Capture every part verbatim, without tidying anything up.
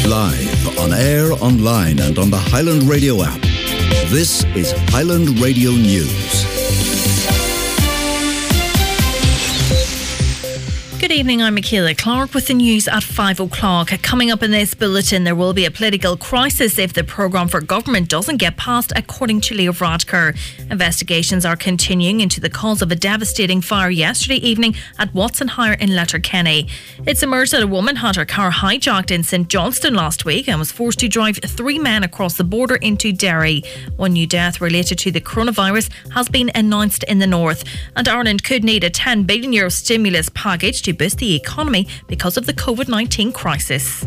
Live, on air, online and on the Highland Radio app. This is Highland Radio News. Good evening, I'm Michaela Clark with the news at five o'clock. Coming up in this bulletin, there will be a political crisis if the programme for government doesn't get passed, according to Leo Varadkar. Investigations are continuing into the cause of a devastating fire yesterday evening at Watson Hire in Letterkenny. It's emerged that a woman had her car hijacked in St Johnstone last week and was forced to drive three men across the border into Derry. One new death related to the coronavirus has been announced in the north. And Ireland could need a ten billion euro stimulus package to boost the economy because of the COVID nineteen crisis.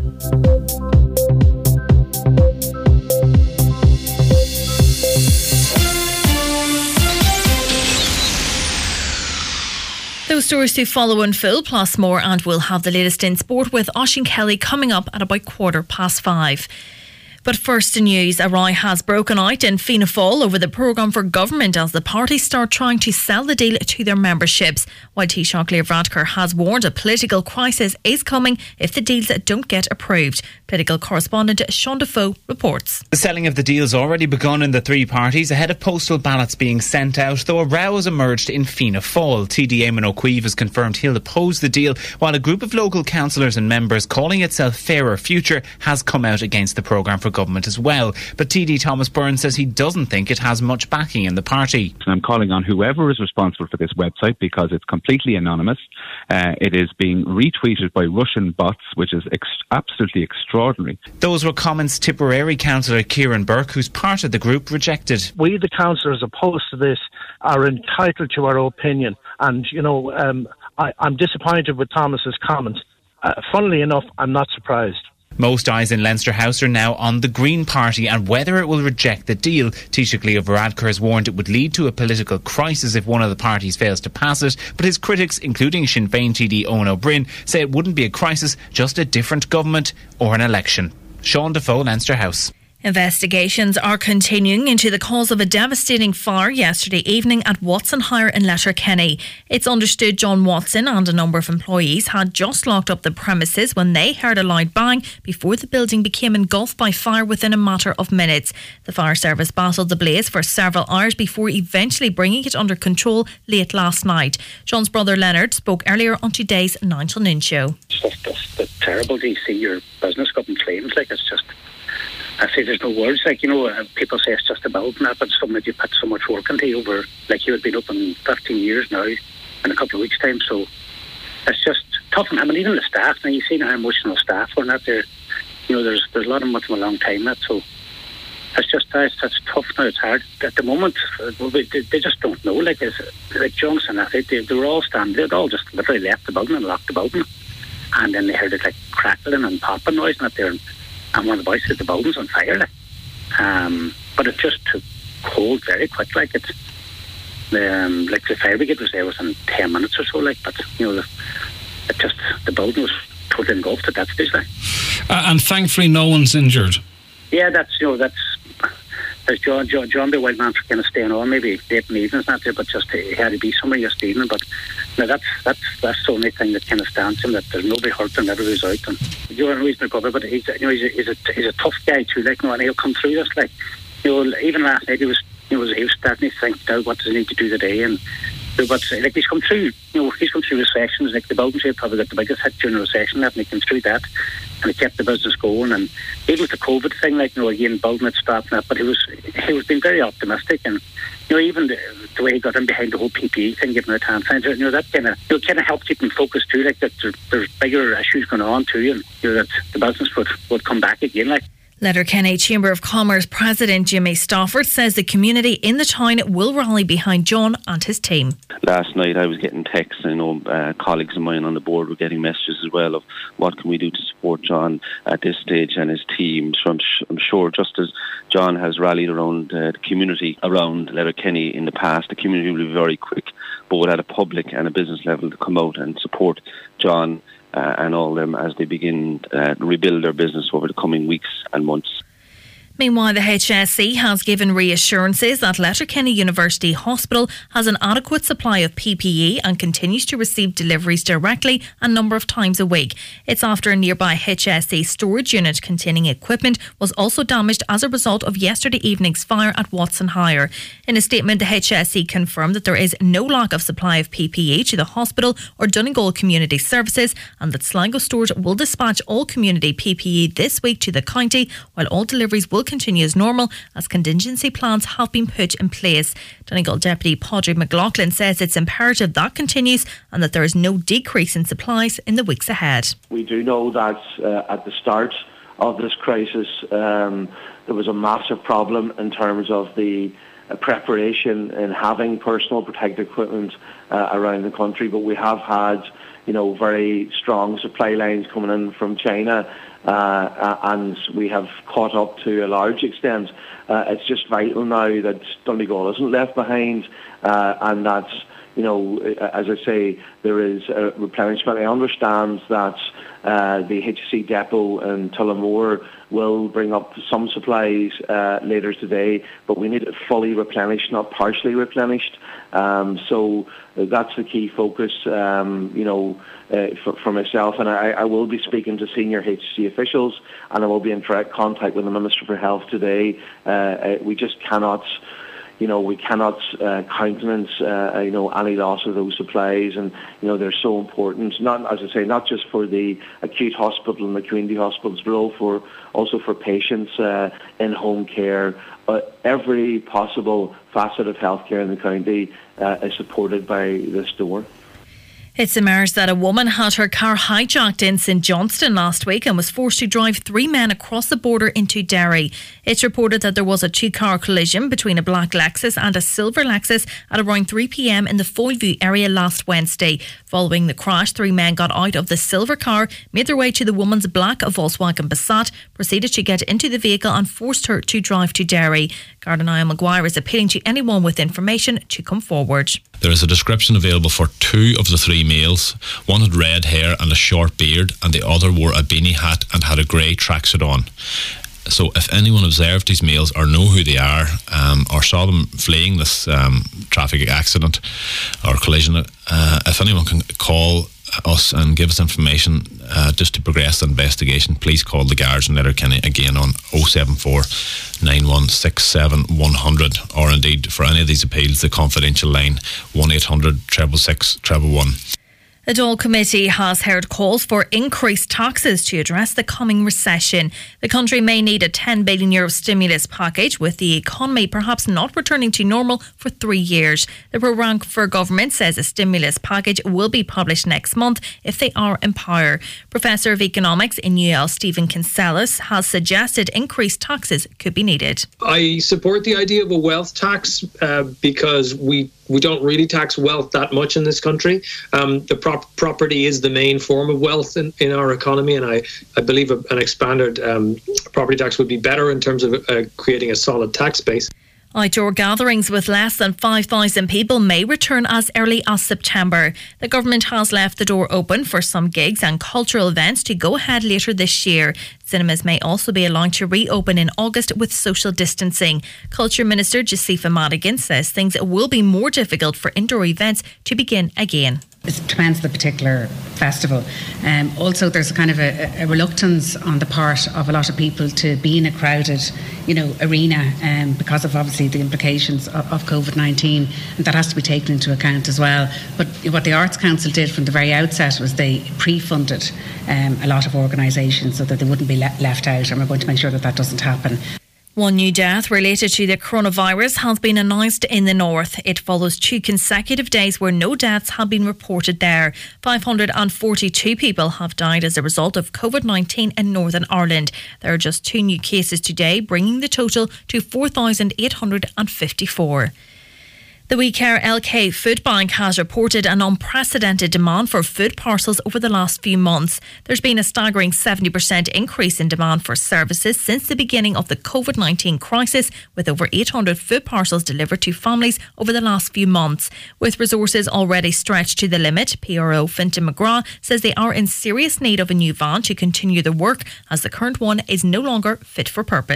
Those stories to follow in full, plus more, and we'll have the latest in sport with Oisín Kelly coming up at about quarter past five. But first in news, a row has broken out in Fianna Fáil over the programme for government as the party start trying to sell the deal to their memberships. While Taoiseach Leo Varadkar has warned a political crisis is coming if the deals don't get approved. Political correspondent Sean Defoe reports. The selling of the deal's already begun in the three parties ahead of postal ballots being sent out, though a row has emerged in Fianna Fáil. T D Eamon O'Queeve has confirmed he'll oppose the deal, while a group of local councillors and members calling itself Fairer Future has come out against the programme for government as well. But T D Thomas Byrne says he doesn't think it has much backing in the party. I'm calling on whoever is responsible for this website because it's completely anonymous. Uh, it is being retweeted by Russian bots, which is ex- absolutely extraordinary. Those were comments Tipperary councillor Kieran Burke, who's part of the group, rejected. We, the councillors opposed to this, are entitled to our opinion. And, you know, um, I, I'm disappointed with Thomas's comments. Uh, funnily enough, I'm not surprised. Most eyes in Leinster House are now on the Green Party and whether it will reject the deal. Taoiseach Leo Varadkar has warned it would lead to a political crisis if one of the parties fails to pass it, but his critics, including Sinn Féin T D Eoin O'Brien, say it wouldn't be a crisis, just a different government or an election. Sean Defoe, Leinster House. Investigations are continuing into the cause of a devastating fire yesterday evening at Watson Hire in Letterkenny. It's understood John Watson and a number of employees had just locked up the premises when they heard a loud bang before the building became engulfed by fire within a matter of minutes. The fire service battled the blaze for several hours before eventually bringing it under control late last night. John's brother Leonard spoke earlier on today's Nine Till Noon show. It's just, just, just terrible to see your business go up in flames. Like, it's just... I say there's no words, like, you know, uh, people say it's just a building, but it's something that you put so much work into over, like, you had been open fifteen years now in a couple of weeks' time, so it's just tough on him, and even the staff. Now, you've seen how emotional staff were not there. You know, there's there's a lot of them with them a long time, that, so it's just, uh, it's, it's tough now, it's hard. At the moment, uh, they, they just don't know, like, it's, like Johnson, I think, they, they were all standing, they'd all just literally left the building and locked the building, and then they heard it, like, crackling and popping noise, not there, and And one of the boys said the building's on fire, like. Um, but it just took cold very quick, like it's the um, like the fire brigade was there within ten minutes or so, like. But you know, the, it just the building was totally engulfed at that stage, like. Uh, and thankfully, no one's injured. Yeah, that's you know that's. There's John, John, John the wild man for kind of staying on, maybe late in the evening's not there, but just he had to be somewhere yesterday evening. But no, that's that's that's the only thing that kind of stands him, that there's nobody hurt and everybody's out. And you're a reasonable cover, but he's you know he's a, he's a he's a tough guy too, like, you know, and he'll come through this, like, you know, even last night he was you know he was starting to think, now what does he need to do today, and but like he's come through, you know, he's come through recessions, like the building trade probably got the biggest hit during the recession, that, and he came through that. And he kept the business going, and even with the COVID thing, like, you know, again, building it, stopping that, but he was he was being very optimistic, and you know, even the, the way he got in behind the whole P P E thing, giving it a hand sign, you know, that kind of you know, kind of helped keep him focused too, like that there, there's bigger issues going on too, and you know that the business would, would come back again, like. Letterkenny Chamber of Commerce President Jimmy Stafford says the community in the town will rally behind John and his team. Last night I was getting texts, and you know, uh, colleagues of mine on the board were getting messages as well of what can we do to support John at this stage and his team. So I'm, sh- I'm sure just as John has rallied around uh, the community around Letterkenny in the past, the community will be very quick, both at a public and a business level, to come out and support John Uh, and all them as they begin uh, to rebuild their business over the coming weeks and months. Meanwhile, the H S E has given reassurances that Letterkenny University Hospital has an adequate supply of P P E and continues to receive deliveries directly a number of times a week. It's after a nearby H S E storage unit containing equipment was also damaged as a result of yesterday evening's fire at Watson Hire. In a statement, the H S E confirmed that there is no lack of supply of P P E to the hospital or Donegal Community Services, and that Sligo Stores will dispatch all community P P E this week to the county, while all deliveries will continue as normal as contingency plans have been put in place. Donegal Deputy Padraig McLaughlin says it's imperative that continues and that there is no decrease in supplies in the weeks ahead. We do know that uh, at the start of this crisis um, there was a massive problem in terms of the uh, preparation in having personal protective equipment uh, around the country, but we have had you know very strong supply lines coming in from China. Uh, and we have caught up to a large extent. Uh, it's just vital now that Donegal isn't left behind, uh, and that, you know, as I say, there is a replenishment. I understand that uh, the H S E depot in Tullamore will bring up some supplies uh, later today, but we need it fully replenished, not partially replenished. Um, so that's the key focus, um, you know, uh, for, for myself. And I, I will be speaking to senior H S E officials, and I will be in direct contact with the Minister for Health today. Uh, uh, we just cannot, you know, we cannot uh, countenance, uh, you know, any loss of those supplies. And, you know, they're so important, not, as I say, not just for the acute hospital and the community hospitals, but also for, also for patients uh, in home care. Uh, every possible facet of healthcare in the county uh, is supported by this store. It's emerged that a woman had her car hijacked in St Johnston last week and was forced to drive three men across the border into Derry. It's reported that there was a two-car collision between a black Lexus and a silver Lexus at around three p.m. in the Foilview area last Wednesday. Following the crash, three men got out of the silver car, made their way to the woman's black Volkswagen Passat, proceeded to get into the vehicle and forced her to drive to Derry. Garda Niall Maguire is appealing to anyone with information to come forward. There is a description available for two of the three males. One had red hair and a short beard, and the other wore a beanie hat and had a grey tracksuit on. So if anyone observed these males or know who they are, um, or saw them fleeing this um, traffic accident or collision, uh, if anyone can call us and give us information uh, just to progress the investigation, please call the guards in Letterkenny again on oh seven four, nine one six seven, one hundred, or indeed for any of these appeals the confidential line one eight hundred, six six six, one one one. The Dáil Committee has heard calls for increased taxes to address the coming recession. The country may need a ten billion euro stimulus package, with the economy perhaps not returning to normal for three years. The programme for government says a stimulus package will be published next month if they are in power. Professor of Economics in U L Stephen Kinsella has suggested increased taxes could be needed. I support the idea of a wealth tax uh, because we We don't really tax wealth that much in this country. Um, the prop- property is the main form of wealth in, in our economy, and I, I believe a, an expanded um, property tax would be better in terms of uh, creating a solid tax base. Outdoor gatherings with less than five thousand people may return as early as September. The government has left the door open for some gigs and cultural events to go ahead later this year. Cinemas may also be allowed to reopen in August with social distancing. Culture Minister Josepha Madigan says things will be more difficult for indoor events to begin again. It depends on the particular festival. Um, also, there's a kind of a, a reluctance on the part of a lot of people to be in a crowded, you know, arena um, because of obviously the implications of, of COVID nineteen, and that has to be taken into account as well. But what the Arts Council did from the very outset was they pre-funded um, a lot of organisations so that they wouldn't be le- left out, and we're going to make sure that that doesn't happen. One new death related to the coronavirus has been announced in the north. It follows two consecutive days where no deaths have been reported there. five hundred forty-two people have died as a result of COVID nineteen in Northern Ireland. There are just two new cases today, bringing the total to four thousand eight hundred fifty-four. The We Care L K Food Bank has reported an unprecedented demand for food parcels over the last few months. There's been a staggering seventy percent increase in demand for services since the beginning of the COVID nineteen crisis, with over eight hundred food parcels delivered to families over the last few months. With resources already stretched to the limit, P R O Fintan McGrath says they are in serious need of a new van to continue the work, as the current one is no longer fit for purpose.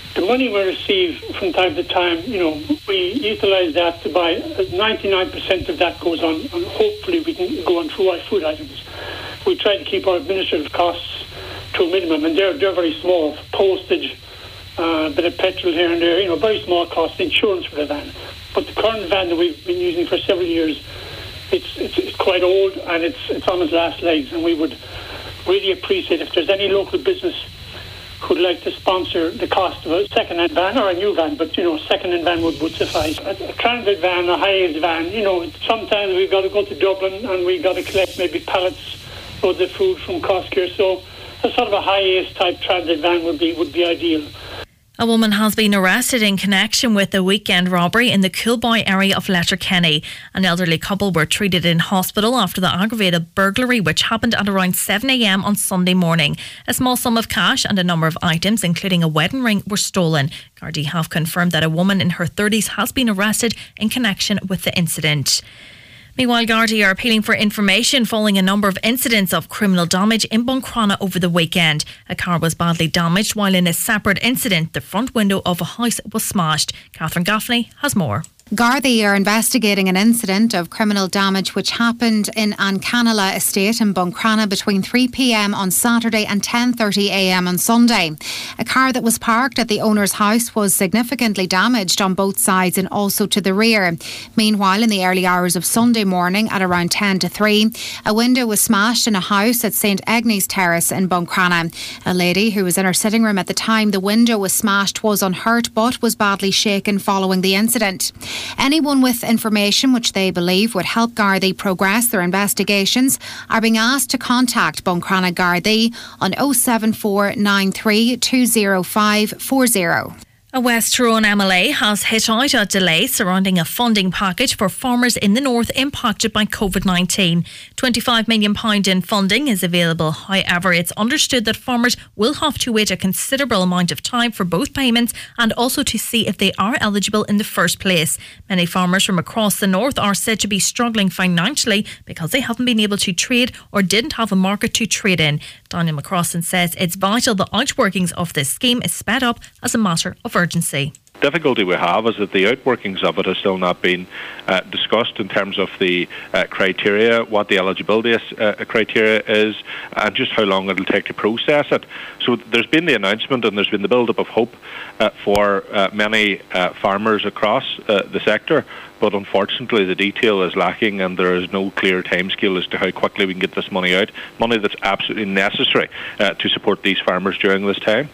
The money we receive from time to time, you know, we utilise that to buy. ninety-nine percent of that goes on, and hopefully we can go on food items. We try to keep our administrative costs to a minimum, and they're they're very small. Postage, a uh, bit of petrol here and there, you know, very small costs. Insurance for the van, but the current van that we've been using for several years, it's it's, it's quite old and it's it's on its last legs, and we would really appreciate if there's any local business who'd like to sponsor the cost of a second-hand van or a new van, but, you know, a second-hand van would, would suffice. A, a transit van, a high-age van, you know, sometimes we've got to go to Dublin and we've got to collect maybe pallets of the food from Costco, so a sort of a high-age type transit van would be would be ideal. A woman has been arrested in connection with a weekend robbery in the Coolboy area of Letterkenny. An elderly couple were treated in hospital after the aggravated burglary, which happened at around seven a.m. on Sunday morning. A small sum of cash and a number of items, including a wedding ring, were stolen. Gardaí have confirmed that a woman in her thirties has been arrested in connection with the incident. Meanwhile, Gardaí are appealing for information following a number of incidents of criminal damage in Buncrana over the weekend. A car was badly damaged, while in a separate incident, the front window of a house was smashed. Catherine Gaffney has more. Gardaí are investigating an incident of criminal damage which happened in Ancanala Estate in Buncrana between three p.m. on Saturday and ten thirty a.m. on Sunday. A car that was parked at the owner's house was significantly damaged on both sides and also to the rear. Meanwhile, in the early hours of Sunday morning at around ten to three, a window was smashed in a house at Saint Agnes Terrace in Buncrana. A lady who was in her sitting room at the time the window was smashed was unhurt but was badly shaken following the incident. Anyone with information which they believe would help Gardaí progress their investigations are being asked to contact Buncrana Gardaí on oh seven four nine three two oh five four oh. A West Tyrone M L A has hit out at delays surrounding a funding package for farmers in the north impacted by COVID nineteen. twenty-five million pounds in funding is available. However, it's understood that farmers will have to wait a considerable amount of time for both payments and also to see if they are eligible in the first place. Many farmers from across the north are said to be struggling financially because they haven't been able to trade or didn't have a market to trade in. Daniel McCrossan says it's vital the outworkings of this scheme is sped up as a matter of urgency. Difficulty we have is that the outworkings of it have still not been uh, discussed in terms of the uh, criteria, what the eligibility uh, criteria is, and just how long it'll take to process it. So there's been the announcement and there's been the build-up of hope uh, for uh, many uh, farmers across uh, the sector, but unfortunately the detail is lacking and there is no clear timescale as to how quickly we can get this money out, money that's absolutely necessary uh, to support these farmers during this time.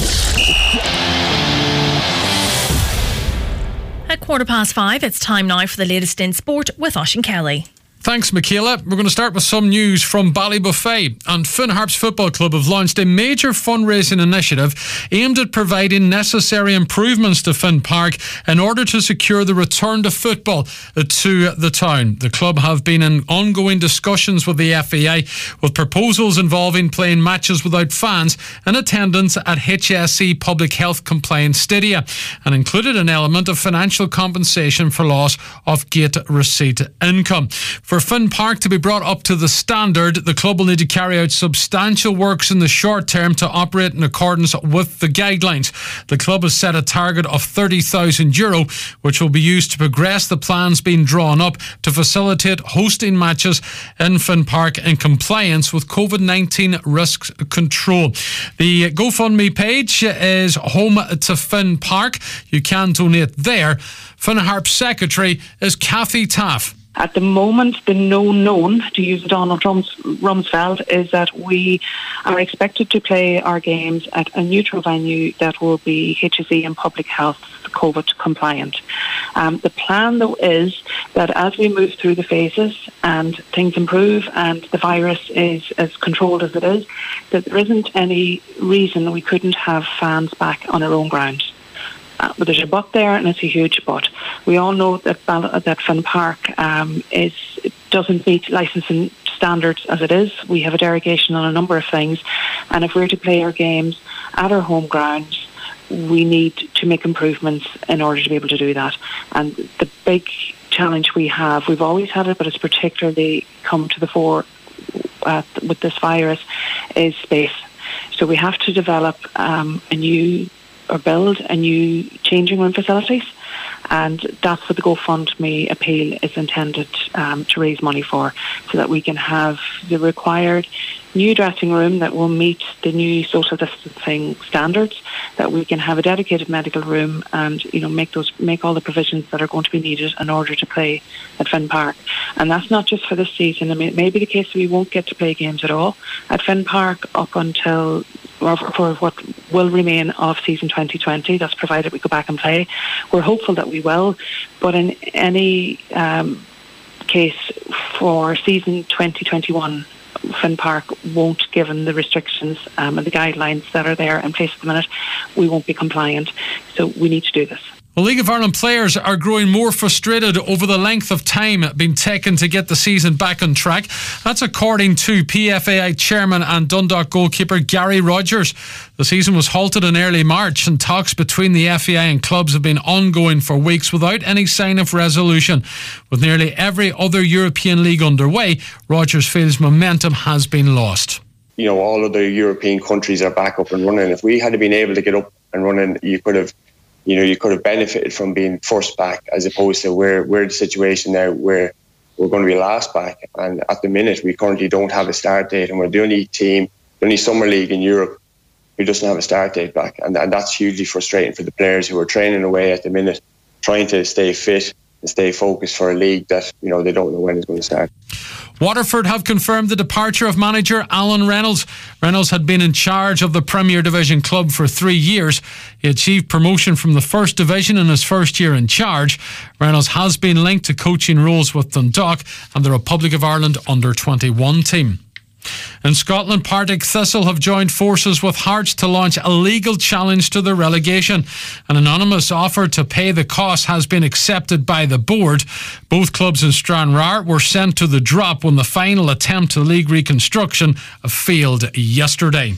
At quarter past five, it's time now for the latest in sport with Oisín Kelly. Thanks, Michaela. We're going to start with some news from Ballybuffet. And Finn Harps Football Club have launched a major fundraising initiative aimed at providing necessary improvements to Finn Park in order to secure the return to football to the town. The club have been in ongoing discussions with the F A I, with proposals involving playing matches without fans in attendance at H S E public health compliant stadia, and included an element of financial compensation for loss of gate receipt income. For Finn Park to be brought up to the standard, the club will need to carry out substantial works in the short term to operate in accordance with the guidelines. The club has set a target of thirty thousand euro, which will be used to progress the plans being drawn up to facilitate hosting matches in Finn Park in compliance with COVID nineteen risk control. The GoFundMe page is Home to Finn Park. You can donate there. Finn Harps Secretary is Kathy Taff. At the moment, the known known, to use Donald Trump's Rumsfeld, is that we are expected to play our games at a neutral venue that will be H S E and public health COVID compliant. Um, the plan, though, is that as we move through the phases and things improve and the virus is as controlled as it is, that there isn't any reason we couldn't have fans back on our own ground. Uh, but there's a but there, and it's a huge but. We all know that that Finn Park um, is doesn't meet licensing standards as it is. We have a derogation on a number of things, and if we're to play our games at our home ground, we need to make improvements in order to be able to do that. And the big challenge we have, we've always had it, but it's particularly come to the fore uh, with this virus, is space. So we have to develop um, a new or build a new changing room facilities. And that's what the GoFundMe appeal is intended um, to raise money for, so that we can have the required new dressing room that will meet the new social distancing standards, that we can have a dedicated medical room, and you know make those make all the provisions that are going to be needed in order to play at Finn Park. And that's not just for this season. I mean, it may be the case that we won't get to play games at all at Finn Park up until, or for what will remain of season twenty twenty. That's provided we go back and play. We're hopeful that we will, but in any um, case for season twenty twenty-one, Finn Park won't, given the restrictions um, and the guidelines that are there in place at the minute, we won't be compliant. So we need to do this. Well, League of Ireland players are growing more frustrated over the length of time being taken to get the season back on track. That's according to P F A I chairman and Dundalk goalkeeper Gary Rogers. The season was halted in early March, and talks between the F A I and clubs have been ongoing for weeks without any sign of resolution. With nearly every other European league underway, Rogers feels momentum has been lost. You know, all of the European countries are back up and running. If we had been able to get up and running, you could have You know, you could have benefited from being first back, as opposed to where we're in the situation now where we're going to be last back. And at the minute, we currently don't have a start date, and we're the only team, the only summer league in Europe who doesn't have a start date back. And, and that's hugely frustrating for the players who are training away at the minute, trying to stay fit and stay focused for a league that, you know, they don't know when it's going to start. Waterford have confirmed the departure of manager Alan Reynolds. Reynolds had been in charge of the Premier Division club for three years. He achieved promotion from the First Division in his first year in charge. Reynolds has been linked to coaching roles with Dundalk and the Republic of Ireland under twenty-one team. In Scotland, Partick Thistle have joined forces with Hearts to launch a legal challenge to the relegation. An anonymous offer to pay the cost has been accepted by the board. Both clubs in Stranraer were sent to the drop when the final attempt to league reconstruction failed yesterday.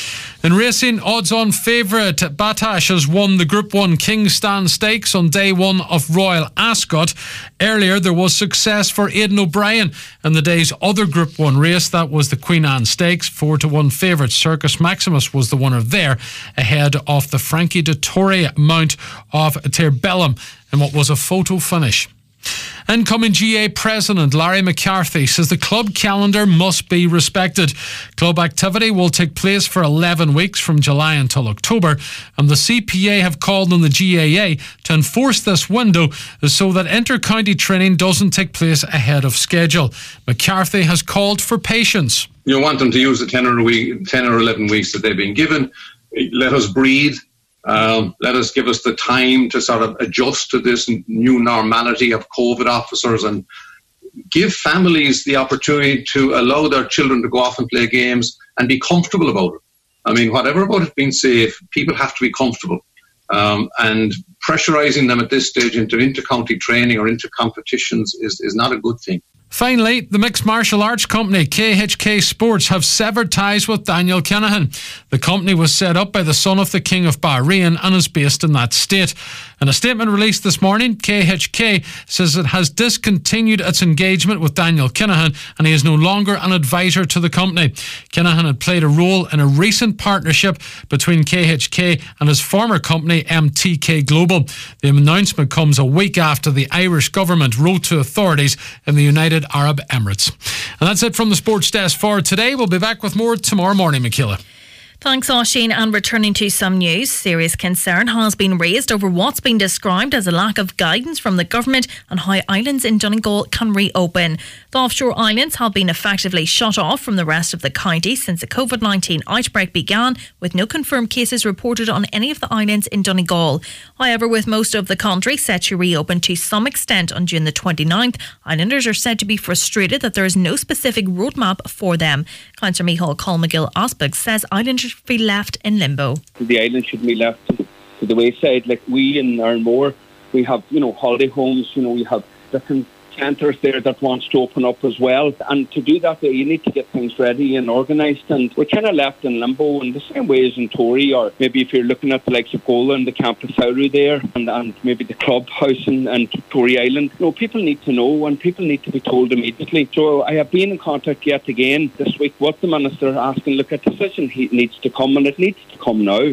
In racing, odds-on favourite Batash has won the Group one King's Stand Stakes on day one of Royal Ascot. Earlier, there was success for Aidan O'Brien in the day's other Group one race. That was the Queen Anne Stakes. four to one favourite Circus Maximus was the winner there, ahead of the Frankie Dettori mount of Terbellum in what was a photo finish. Incoming G A President Larry McCarthy says the club calendar must be respected. Club activity will take place for eleven weeks from July until October, and the C P A have called on the G A A to enforce this window so that inter-county training doesn't take place ahead of schedule. McCarthy has called for patience. You want them to use the ten or, week, ten or eleven weeks that they've been given. Let us breathe. Um, let us give us the time to sort of adjust to this new normality of COVID officers, and give families the opportunity to allow their children to go off and play games and be comfortable about it. I mean, whatever about it being safe, people have to be comfortable. Um, and pressurising them at this stage into inter-county training or into competitions is, is not a good thing. Finally, the mixed martial arts company K H K Sports have severed ties with Daniel Kinahan. The company was set up by the son of the King of Bahrain and is based in that state. In a statement released this morning, K H K says it has discontinued its engagement with Daniel Kinahan and he is no longer an advisor to the company. Kinahan had played a role in a recent partnership between K H K and his former company M T K Global. The announcement comes a week after the Irish government wrote to authorities in the United Arab Emirates. And that's it from the Sports Desk for today. We'll be back with more tomorrow morning, Michaela. Thanks, Oisín. And returning to some news, serious concern has been raised over what's been described as a lack of guidance from the government on how islands in Donegal can reopen. The offshore islands have been effectively shut off from the rest of the county since the COVID nineteen outbreak began, with no confirmed cases reported on any of the islands in Donegal. However, with most of the country set to reopen to some extent on June the twenty-ninth, islanders are said to be frustrated that there is no specific roadmap for them. Councillor Micheál Colmcgill Osberg says islanders should be left in limbo. The island should be left to, to the wayside. Like we in Ironmore, we have, you know, holiday homes, you know, we have different centres there that wants to open up as well. And to do that, you need to get things ready and organised. And we're kind of left in limbo in the same way as in Tory, or maybe if you're looking at the likes of Gola and the Campus Sauru there, and, and maybe the clubhouse and, and Tory Island. You know, people need to know and people need to be told immediately. So I have been in contact yet again this week with the Minister asking, look, a decision he needs to come, and it needs to come now.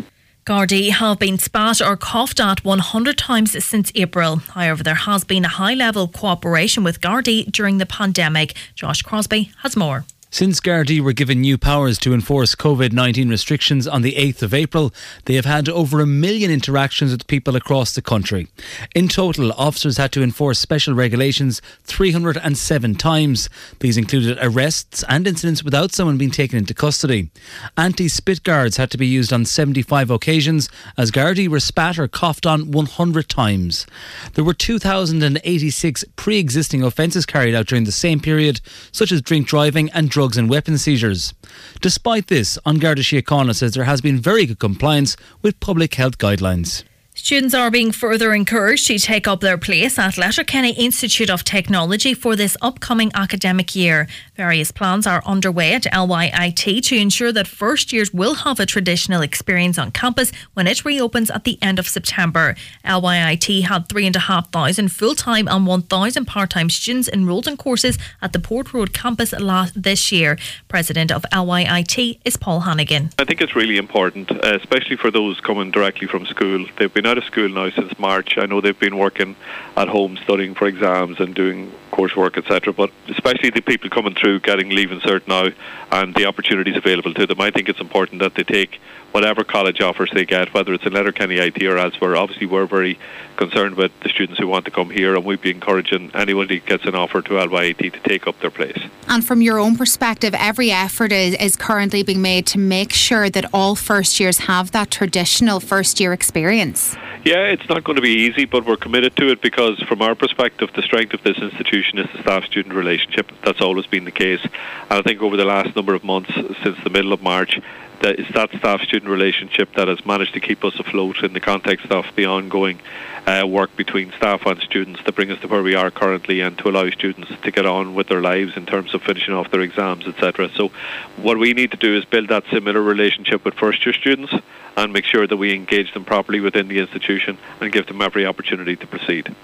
Gardaí have been spat or coughed at one hundred times since April. However, there has been a high level of cooperation with Gardaí during the pandemic. Josh Crosby has more. Since Gardaí were given new powers to enforce COVID nineteen restrictions on the eighth of April, they have had over a million interactions with people across the country. In total, officers had to enforce special regulations three hundred seven times. These included arrests and incidents without someone being taken into custody. Anti-spit guards had to be used on seventy-five occasions, as Gardaí were spat or coughed on one hundred times. There were two thousand eighty-six pre-existing offences carried out during the same period, such as drink driving and drug drugs and weapon seizures. Despite this, An Garda Síochána says there has been very good compliance with public health guidelines. Students are being further encouraged to take up their place at Letterkenny Institute of Technology for this upcoming academic year. Various plans are underway at L Y I T to ensure that first years will have a traditional experience on campus when it reopens at the end of September. L Y I T had three and a half thousand full-time and one thousand part-time students enrolled in courses at the Port Road campus last this year. President of L Y I T is Paul Hannigan. I think it's really important, uh, especially for those coming directly from school. They've been out of school now since March. I know they've been working at home studying for exams and doing coursework, et cetera. But especially the people coming through getting Leaving Cert now and the opportunities available to them, I think it's important that they take whatever college offers they get, whether it's in Letterkenny I T or elsewhere. Obviously, we're very concerned with the students who want to come here, and we'd be encouraging anyone who gets an offer to L Y I T to take up their place. And from your own perspective, every effort is, is currently being made to make sure that all first years have that traditional first year experience. Yeah, it's not going to be easy, but we're committed to it because from our perspective, the strength of this institution is the staff-student relationship. That's always been the case. And I think over the last number of months, since the middle of March, that it's that staff-student relationship that has managed to keep us afloat in the context of the ongoing uh, work between staff and students to bring us to where we are currently and to allow students to get on with their lives in terms of finishing off their exams, et cetera. So what we need to do is build that similar relationship with first-year students and make sure that we engage them properly within the institution and give them every opportunity to proceed.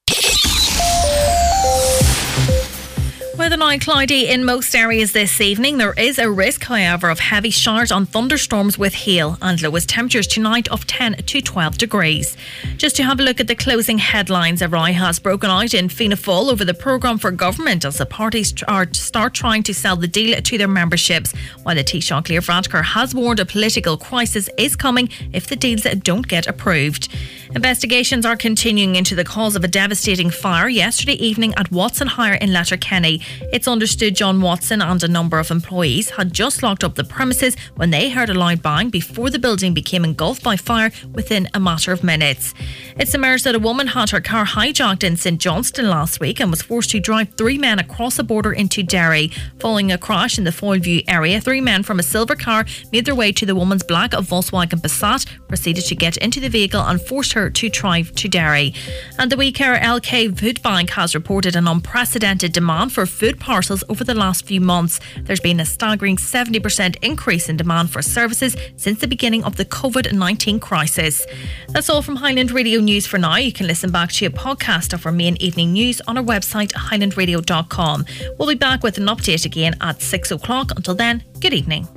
Weather now cloudy in most areas this evening. There is a risk, however, of heavy showers and thunderstorms with hail, and lowest temperatures tonight of ten to twelve degrees. Just to have a look at the closing headlines, a row has broken out in Fianna Fáil over the programme for government as the parties are start trying to sell the deal to their memberships, while the Taoiseach Leo Varadkar has warned a political crisis is coming if the deals don't get approved. Investigations are continuing into the cause of a devastating fire yesterday evening at Watson Hire in Letterkenny. It's understood John Watson and a number of employees had just locked up the premises when they heard a loud bang before the building became engulfed by fire within a matter of minutes. It's emerged that a woman had her car hijacked in St Johnston last week and was forced to drive three men across the border into Derry. Following a crash in the Foylview area, three men from a silver car made their way to the woman's black Volkswagen Passat, proceeded to get into the vehicle and forced her to drive to Derry. And the WeCare L K Food Bank has reported an unprecedented demand for food parcels over the last few months. There's been a staggering seventy percent increase in demand for services since the beginning of the COVID nineteen crisis. That's all from Highland Radio News for now. You can listen back to a podcast of our main evening news on our website, highland radio dot com. We'll be back with an update again at six o'clock. Until then, good evening.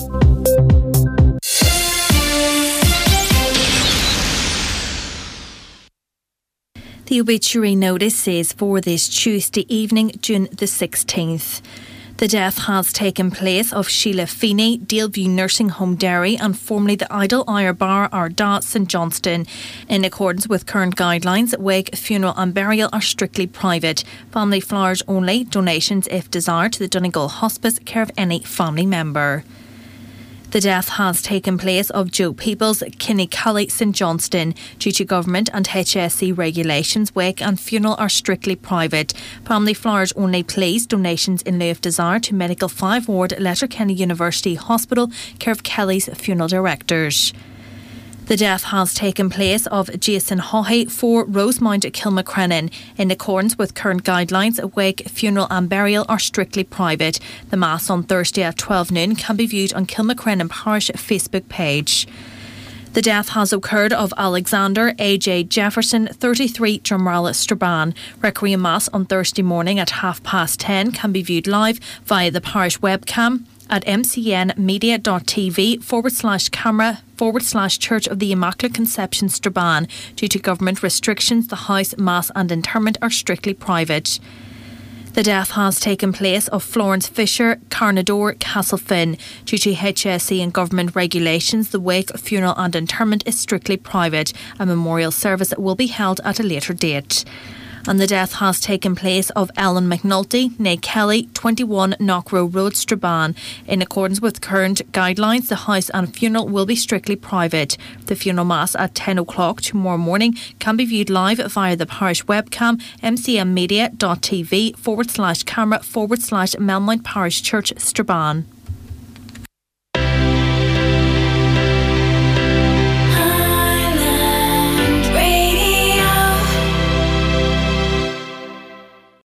The obituary notice is for this Tuesday evening, June the sixteenth. The death has taken place of Sheila Feeney, Daleview Nursing Home Derry, and formerly the Idle Ire Bar Arda St Johnston. In accordance with current guidelines, wake, funeral and burial are strictly private. Family flowers only, donations if desired to the Donegal Hospice, care of any family member. The death has taken place of Joe Peoples, Kinnically, St Johnston. Due to government and H S C regulations, wake and funeral are strictly private. Family flowers only, please. Donations in lieu of desire to Medical five Ward, Letterkenny University Hospital, care of Kelly's funeral directors. The death has taken place of Jason Haughey for Rosemount, Kilmacrennan. In accordance with current guidelines, wake, funeral and burial are strictly private. The Mass on Thursday at twelve noon can be viewed on Kilmacrennan Parish Facebook page. The death has occurred of Alexander A J Jefferson, thirty-three, Drumralla, Strabane. Requiem Mass on Thursday morning at half past ten can be viewed live via the parish webcam at mcnmedia.tv forward slash camera forward slash Church of the Immaculate Conception Strabane. Due to government restrictions, the house, mass and interment are strictly private. The death has taken place of Florence Fisher, Carnador, Castlefin. Due to H S E and government regulations, the wake, funeral and interment is strictly private. A memorial service will be held at a later date. And the death has taken place of Ellen McNulty, née Kelly, twenty-one Knockrow Road, Strabane. In accordance with current guidelines, the house and funeral will be strictly private. The funeral mass at ten o'clock tomorrow morning can be viewed live via the parish webcam, mcnmedia.tv forward slash camera forward slash Melmount Parish Church, Strabane.